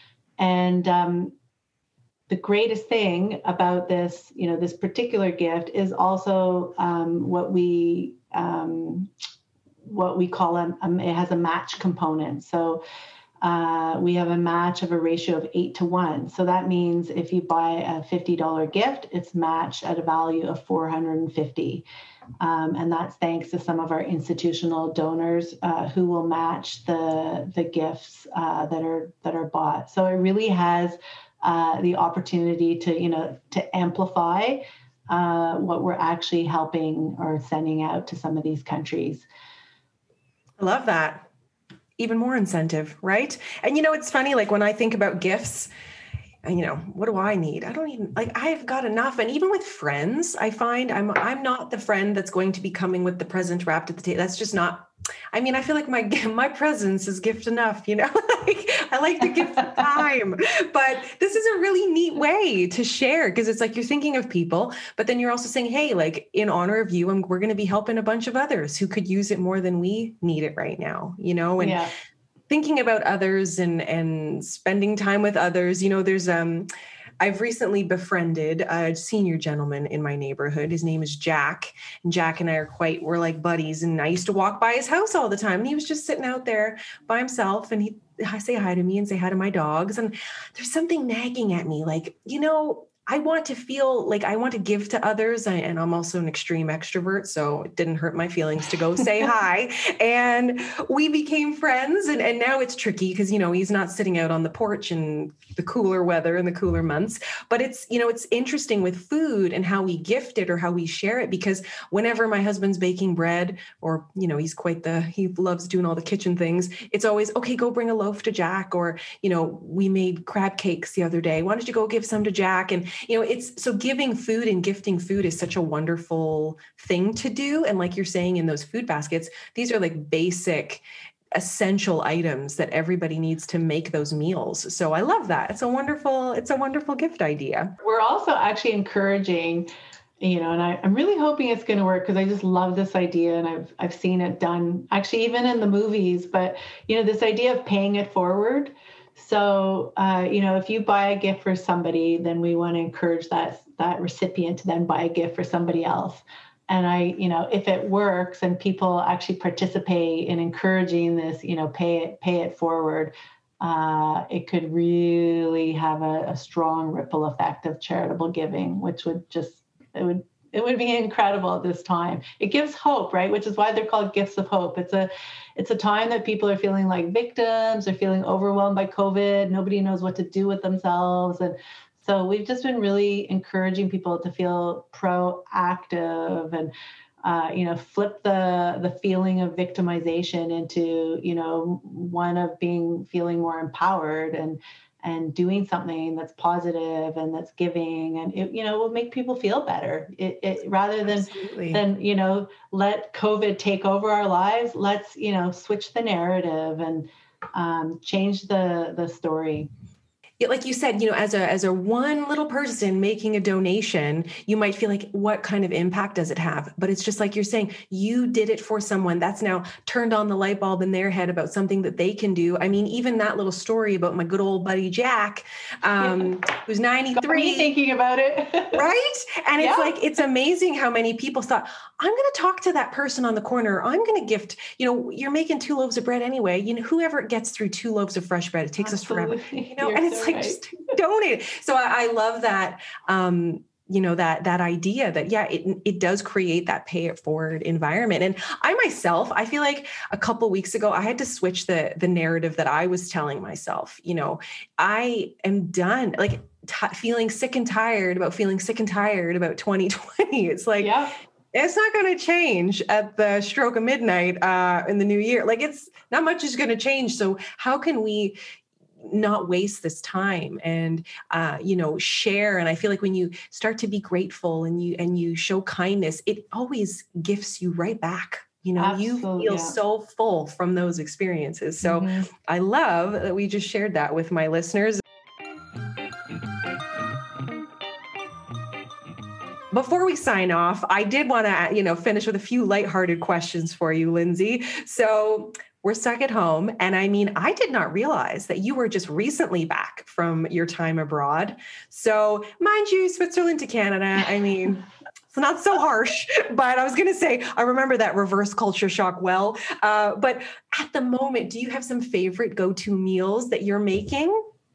And um, the greatest thing about this, you know, this particular gift is also um, what we um, what we call a, um, it has a match component. So Uh, we have a match of a ratio of eight to one. So that means if you buy a fifty dollars gift, it's matched at a value of four hundred fifty dollars. Um, and that's thanks to some of our institutional donors uh, who will match the the gifts uh, that are that are bought. So it really has uh, the opportunity to, you know, to amplify uh, what we're actually helping or sending out to some of these countries. I love that. Even more incentive, right? And, you know, it's funny, like when I think about gifts, and, you know, what do I need? I don't even, like, I've got enough. And even with friends, I find I'm, I'm not the friend that's going to be coming with the present wrapped at the table. That's just not, I mean, I feel like my, my presence is gift enough, you know, like, I like to give time, but this is a really neat way to share. Cause it's like, you're thinking of people, but then you're also saying, hey, like in honor of you, I'm, we're going to be helping a bunch of others who could use it more than we need it right now, you know, and yeah. Thinking about others and, and spending time with others, you know, there's, um, I've recently befriended a senior gentleman in my neighborhood. His name is Jack. And Jack and I are quite, we're like buddies. And I used to walk by his house all the time. And he was just sitting out there by himself. And he I say hi to me and say hi to my dogs. And there's something nagging at me. Like, you know, I want to feel like I want to give to others. And I'm also an extreme extrovert, so it didn't hurt my feelings to go say hi. And we became friends. And, and now it's tricky because, you know, he's not sitting out on the porch in the cooler weather in the cooler months. But it's, you know, it's interesting with food and how we gift it or how we share it, because whenever my husband's baking bread or, you know, he's quite the, he loves doing all the kitchen things. It's always, okay, go bring a loaf to Jack. Or, you know, we made crab cakes the other day. Why don't you go give some to Jack? And you know, it's so giving food and gifting food is such a wonderful thing to do. And like you're saying, in those food baskets, these are like basic, essential items that everybody needs to make those meals. So I love that. It's a wonderful, it's a wonderful gift idea. We're also actually encouraging, you know, and I, I'm really hoping it's going to work because I just love this idea and I've I've seen it done actually even in the movies. But, you know, this idea of paying it forward. So, uh, you know, if you buy a gift for somebody, then we want to encourage that that recipient to then buy a gift for somebody else. And I, you know, if it works and people actually participate in encouraging this, you know, pay it, pay it forward, uh, it could really have a, a strong ripple effect of charitable giving, which would just, it would It would be incredible at this time. It gives hope, right? Which is why they're called gifts of hope. It's a, it's a time that people are feeling like victims, they're feeling overwhelmed by COVID. Nobody knows what to do with themselves. And so we've just been really encouraging people to feel proactive and, uh, you know, flip the, the feeling of victimization into, you know, one of being, feeling more empowered and, and doing something that's positive and that's giving, and it, you know, will make people feel better. It, it rather than, Absolutely. than, you know, let COVID take over our lives. Let's, you know, switch the narrative and um, change the, the story. Yeah, like you said, you know, as a as a one little person making a donation, you might feel like, what kind of impact does it have? But it's just like you're saying, you did it for someone that's now turned on the light bulb in their head about something that they can do. I mean, even that little story about my good old buddy Jack, um, Yeah. who's Got ninety-three. me thinking about it. Right? And it's Yeah. like, it's amazing how many people thought, I'm going to talk to that person on the corner. I'm going to gift, you know, you're making two loaves of bread anyway. You know, whoever gets through two loaves of fresh bread, it takes Absolutely. us forever, you know, You're and it's so like, right. just donate. So I, I love that. Um, you know, that, that idea that, yeah, it, it does create that pay it forward environment. And I myself, I feel like a couple of weeks ago, I had to switch the, the narrative that I was telling myself. You know, I am done, like t- feeling sick and tired about feeling sick and tired about twenty twenty. It's like, Yeah. it's not going to change at the stroke of midnight uh, in the new year. Like, it's not much is going to change. So how can we not waste this time and, uh, you know, share? And I feel like when you start to be grateful and you, and you show kindness, it always gifts you right back. You know, Absolutely, you feel yeah. so full from those experiences. So Mm-hmm. I love that we just shared that with my listeners. Before we sign off, I did want to, you know, finish with a few lighthearted questions for you, Lindsay. So we're stuck at home. And I mean, I did not realize that you were just recently back from your time abroad. So mind you, Switzerland to Canada, I mean, it's not so harsh, but I was going to say, I remember that reverse culture shock well. Uh, but at the moment, do you have some favorite go-to meals that you're making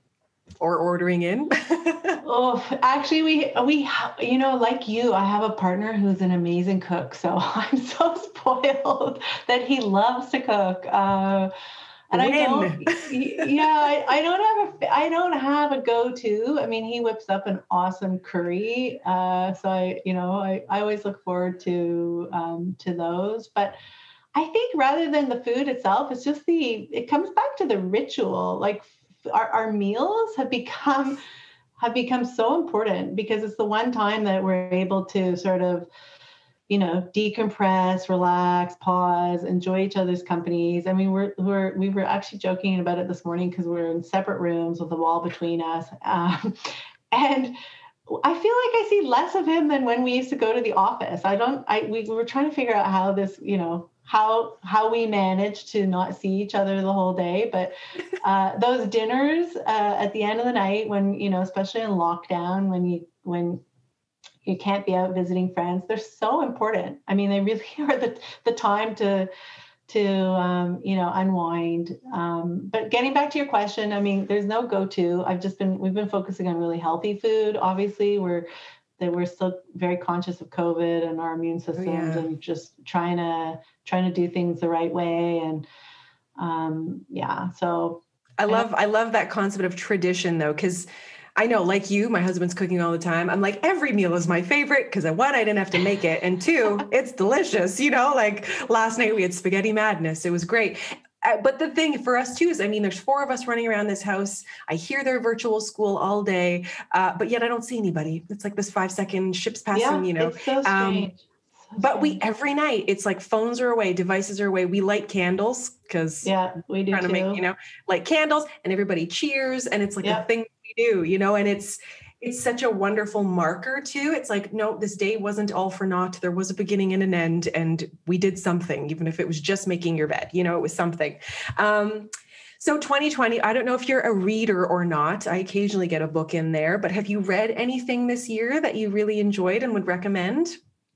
or ordering in? Oh, actually, we, we, you know, like you, I have a partner who's an amazing cook. So I'm so spoiled that he loves to cook. Uh, and Win. I don't, yeah, I, I don't have a, I don't have a go-to. I mean, he whips up an awesome curry. Uh, so I, you know, I, I always look forward to, um, to those, but I think rather than the food itself, it's just the, it comes back to the ritual. Like our, our meals have become, have become so important because it's the one time that we're able to sort of, you know, decompress, relax, pause, enjoy each other's companies. I mean, we're, we're, we were actually joking about it this morning because we're in separate rooms with a wall between us. Um, and I feel like I see less of him than when we used to go to the office. I don't, I, we, we were trying to figure out how this, you know, how, how we manage to not see each other the whole day. But uh, those dinners uh, at the end of the night when, you know, especially in lockdown, when you, when you can't be out visiting friends, they're so important. I mean, they really are the, the time to, to, um, you know, unwind. Um, but getting back to your question, I mean, there's no go-to. I've just been, we've been focusing on really healthy food. Obviously we're, that we're still very conscious of COVID and our immune systems, oh, yeah. and just trying to, trying to do things the right way. And, um, yeah, so. I love, I love that concept of tradition though. 'Cause I know, like you, my husband's cooking all the time. I'm like, every meal is my favorite because one, I didn't have to make it. And two, it's delicious. You know, like last night we had spaghetti madness. It was great. Uh, but the thing for us too is, I mean, there's four of us running around this house. I hear their virtual school all day, uh, but yet I don't see anybody. It's like this five second ships passing, yeah, you know. It's so strange. Um, But we, every night, it's like phones are away, devices are away. We light candles because yeah, we do trying to too. make, you know, light candles and everybody cheers. And it's like yep. a thing we do, you know, and it's, it's such a wonderful marker too. It's like, no, this day wasn't all for naught. There was a beginning and an end and we did something, even if it was just making your bed, you know, it was something. Um, So twenty twenty, I don't know if you're a reader or not. I occasionally get a book in there, but have you read anything this year that you really enjoyed and would recommend?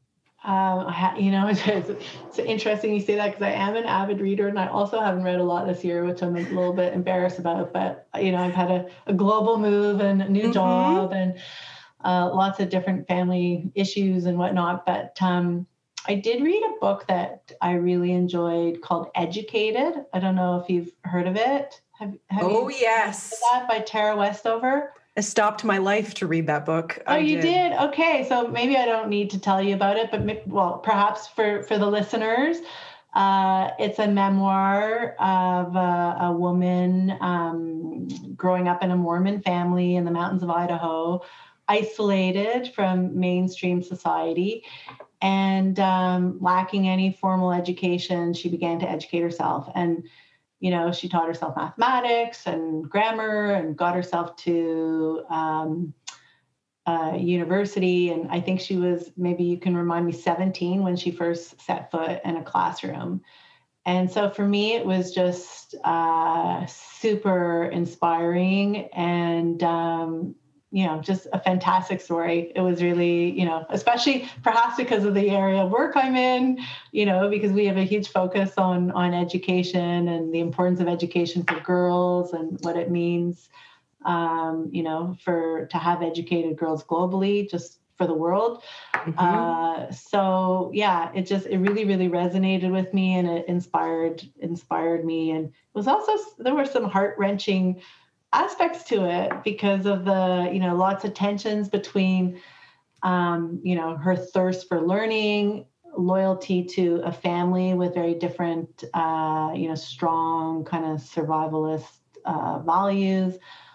Um, I ha- you know, it's, it's interesting you say that because I am an avid reader and I also haven't read a lot this year, which I'm a little bit embarrassed about. But, you know, I've had a, a global move and a new mm-hmm. job and uh, lots of different family issues and whatnot. But um, I did read a book that I really enjoyed called Educated. I don't know if you've heard of it. Have, have oh, you yes. That by Tara Westover? It stopped my life to read that book. Oh, I you did? did? Okay. So maybe I don't need to tell you about it, but maybe, well, perhaps for, for the listeners, uh, it's a memoir of a, a woman um, growing up in a Mormon family in the mountains of Idaho, isolated from mainstream society and um, lacking any formal education. She began to educate herself. And you know, she taught herself mathematics and grammar and got herself to um, uh, university. And I think she was, maybe you can remind me, seventeen when she first set foot in a classroom. And so for me, it was just uh, super inspiring and, um, you know, just a fantastic story. It was really, you know, especially perhaps because of the area of work I'm in, you know, because we have a huge focus on, on education and the importance of education for girls and what it means, um, you know, for, to have educated girls globally, just for the world. Mm-hmm. Uh, so yeah, it just, it really, really resonated with me, and it inspired, inspired me. And it was also, there were some heart wrenching aspects to it because of the, you know, lots of tensions between, um, you know, her thirst for learning, loyalty to a family with very different, uh, you know, strong kind of survivalist uh, values,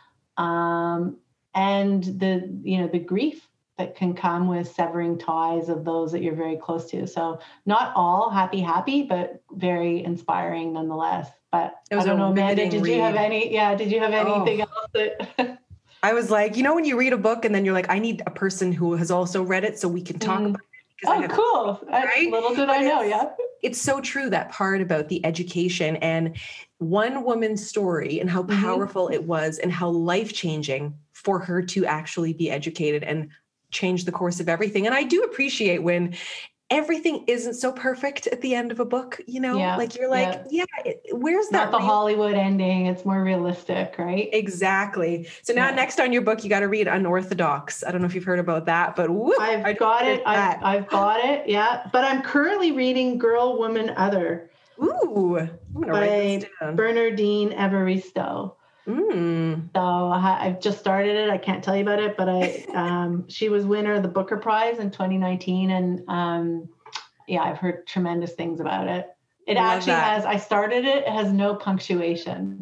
um, and the, you know, the grief that can come with severing ties of those that you're very close to. So not all happy, happy, but very inspiring nonetheless. But I don't know, Amanda, did read. you have any, yeah, did you have anything oh. else that... I was like, you know, when you read a book and then you're like, I need a person who has also read it so we can talk mm. about it. Oh, have, cool. Right? Little did but I know, yeah. It's so true, that part about the education and one woman's story and how powerful mm-hmm. it was and how life-changing for her to actually be educated and change the course of everything. And I do appreciate when everything isn't so perfect at the end of a book, you know, yeah, like you're like, yeah, yeah it, where's that? Not the real- Hollywood ending. It's more realistic, right? Exactly. So now yeah. next on your book, you got to read Unorthodox. I don't know if you've heard about that, but whoop, I've got it. I've, I've got it. Yeah. But I'm currently reading Girl, Woman, Other. Ooh, I'm gonna by write this down. Bernardine Evaristo. Mm. So I've just started it. I can't tell you about it, but I, um, she was winner of the Booker Prize in twenty nineteen. And, um, yeah, I've heard tremendous things about it. It Love actually that. has, I started it, it has no punctuation.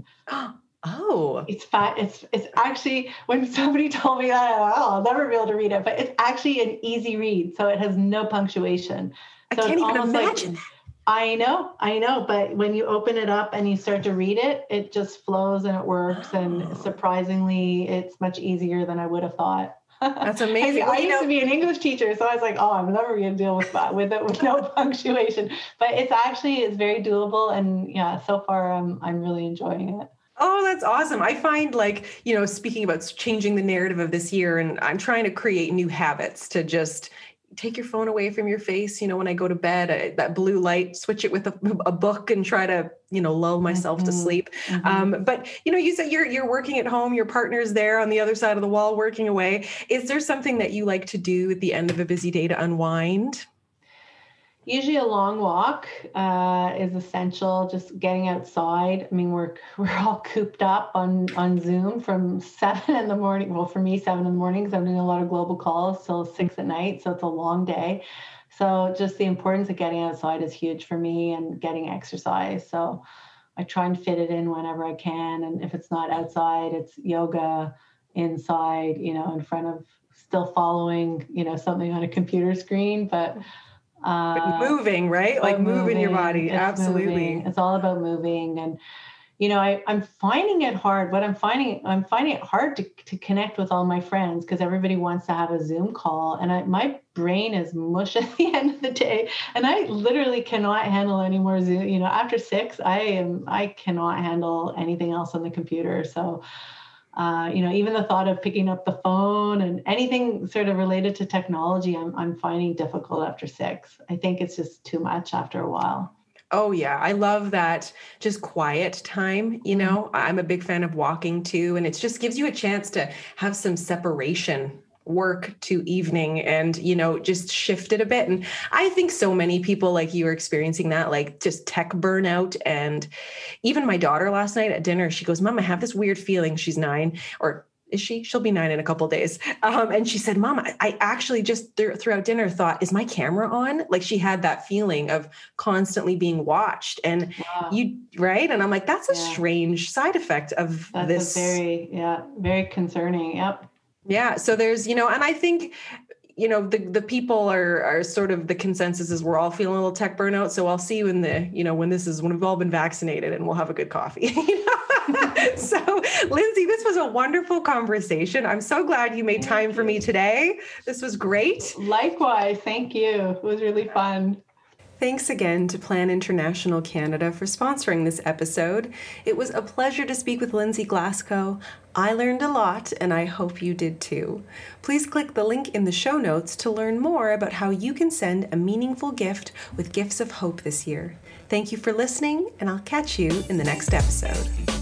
Oh, it's fat. It's, it's actually, when somebody told me that, I thought, oh, I'll never be able to read it, but it's actually an easy read. So it has no punctuation. So I can't it's even imagine like, that. I know, I know, but when you open it up and you start to read it, it just flows and it works. Oh. And surprisingly, it's much easier than I would have thought. That's amazing. I, I used know- to be an English teacher, so I was like, oh, I'm never going to deal with that with it with no punctuation. But it's actually, it's very doable. And yeah, so far I'm, I'm really enjoying it. Oh, that's awesome. I find, like, you know, speaking about changing the narrative of this year, and I'm trying to create new habits to just take your phone away from your face. You know, when I go to bed, I, that blue light, switch it with a, a book and try to, you know, lull myself mm-hmm. to sleep. Mm-hmm. Um, but, you know, you said you're, you're working at home, your partner's there on the other side of the wall working away. Is there something that you like to do at the end of a busy day to unwind? Usually a long walk uh, is essential, just getting outside. I mean, we're we're all cooped up on, on Zoom from seven in the morning. Well, for me, seven in the morning, because I'm doing a lot of global calls till six at night. So it's a long day. So just the importance of getting outside is huge for me, and getting exercise. So I try and fit it in whenever I can. And if it's not outside, it's yoga inside, you know, in front of, still following, you know, something on a computer screen, but Uh, but moving, right? Like moving, moving your body. It's Absolutely. Moving. It's all about moving. And, you know, I, I'm finding it hard. What I'm finding, I'm finding it hard to, to connect with all my friends, because everybody wants to have a Zoom call. And I, my brain is mush at the end of the day. And I literally cannot handle any more Zoom. You know, after six, I am, I cannot handle anything else on the computer. So, Uh, you know, even the thought of picking up the phone and anything sort of related to technology, I'm I'm finding difficult after six. I think it's just too much after a while. Oh, yeah. I love that just quiet time. You know, I'm a big fan of walking too. And it just gives you a chance to have some separation, work to evening, and, you know, just shift it a bit. And I think so many people like you are experiencing that, like just tech burnout. And even my daughter last night at dinner, she goes, Mom, I have this weird feeling. She's nine, or is she? She'll be nine in a couple of days. Um, and she said, Mom, I, I actually just th- throughout dinner thought, is my camera on? Like she had that feeling of constantly being watched. And wow. you, right? And I'm like, that's a yeah. strange side effect of that's this. Very, yeah, very concerning. Yep. Yeah. So there's, you know, and I think you know, the, the people are, are sort of, the consensus is we're all feeling a little tech burnout. So I'll see you in the, you know, when this is, when we've all been vaccinated, and we'll have a good coffee. You know? So Lindsay, this was a wonderful conversation. I'm so glad you made time for me today. This was great. Likewise. Thank you. It was really fun. Thanks again to Plan International Canada for sponsoring this episode. It was a pleasure to speak with Lindsay Glasgow. I learned a lot, and I hope you did too. Please click the link in the show notes to learn more about how you can send a meaningful gift with Gifts of Hope this year. Thank you for listening, and I'll catch you in the next episode.